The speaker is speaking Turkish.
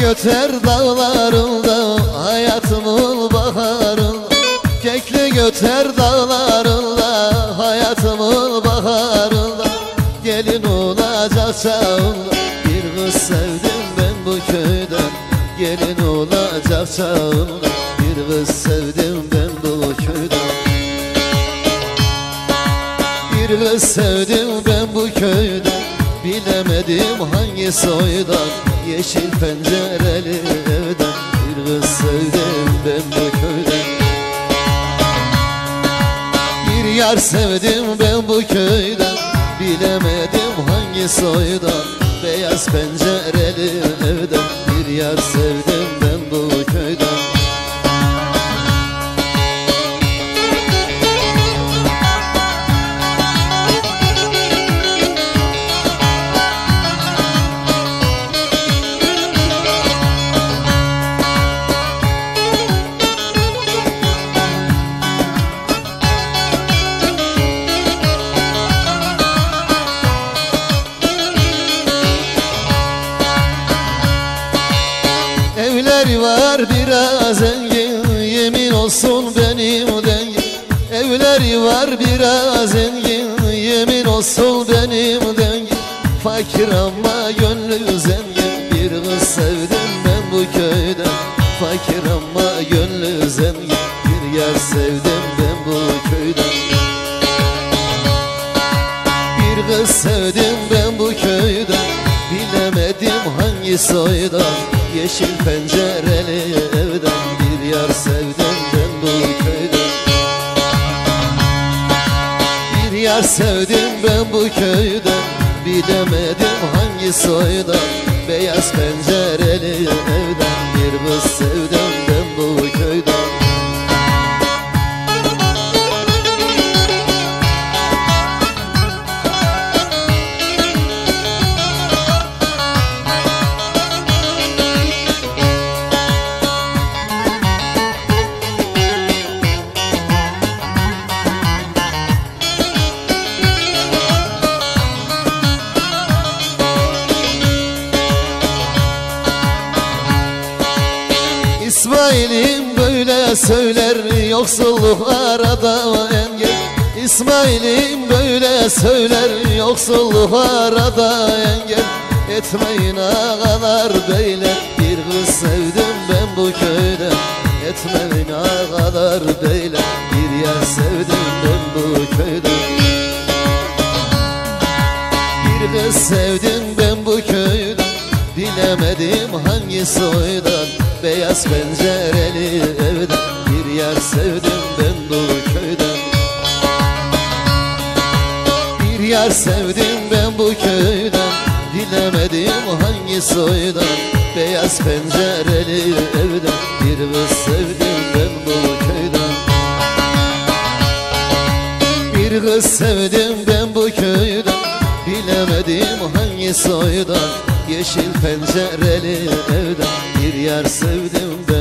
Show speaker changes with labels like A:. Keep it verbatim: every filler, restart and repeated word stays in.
A: göter dağlarında, hayatımın baharında. Kekli göter dağlarında, hayatımın baharında. Gelin olacak çağında, bir kız sevdim ben bu köyden. Gelin olacak çağında, bir kız sevdim ben bu köyden. Bir kız sevdim ben bu köyden, bilemedim hangi soydan. Yeşil pencereli evden, bir kız sevdim ben bu köyden. Bir yar sevdim ben bu köyden, bilemedim hangi soydan. Beyaz pencereli evden, bir yar sevdim ben bu köyden. Evleri var biraz zengin, yemin olsun benim dengin. Evleri var biraz zengin, yemin olsun benim dengin. Fakir ama gönlü zengin, bir kız sevdim ben bu köyden. Fakir ama gönlü zengin, bir yer sevdim ben bu köyden. Bir kız sevdim ben bu köyden, bilemedim hangi soydan. Yeşil pencereli evden, bir yar sevdim ben bu köyden. Bir yar sevdim ben bu köyden, bilemedim hangi soydan. Beyaz pencereli evden, bir kız sevdim ben bu köyden. İsmail'im böyle söyler, yoksulluk arada engel. İsmail'im böyle söyler, yoksulluk arada engel. Etmeyin ağalar beyler, bir kız sevdim ben bu köyden. Etmeyin ağalar beyler, bir yer sevdim ben bu köyden. Bir kız sevdim ben bu köyden, bilemedim hangi soydan. Beyaz pencereli evden, bir yer sevdim ben bu köyden. Bir yer sevdim ben bu köyden, bilemedim hangi soydan. Beyaz pencereli evden, bir kız sevdim ben bu köyden. Bir kız sevdim ben bu köyden, bilemedim hangi soydan. Yeşil pencereli evden, bir yer sevdim ben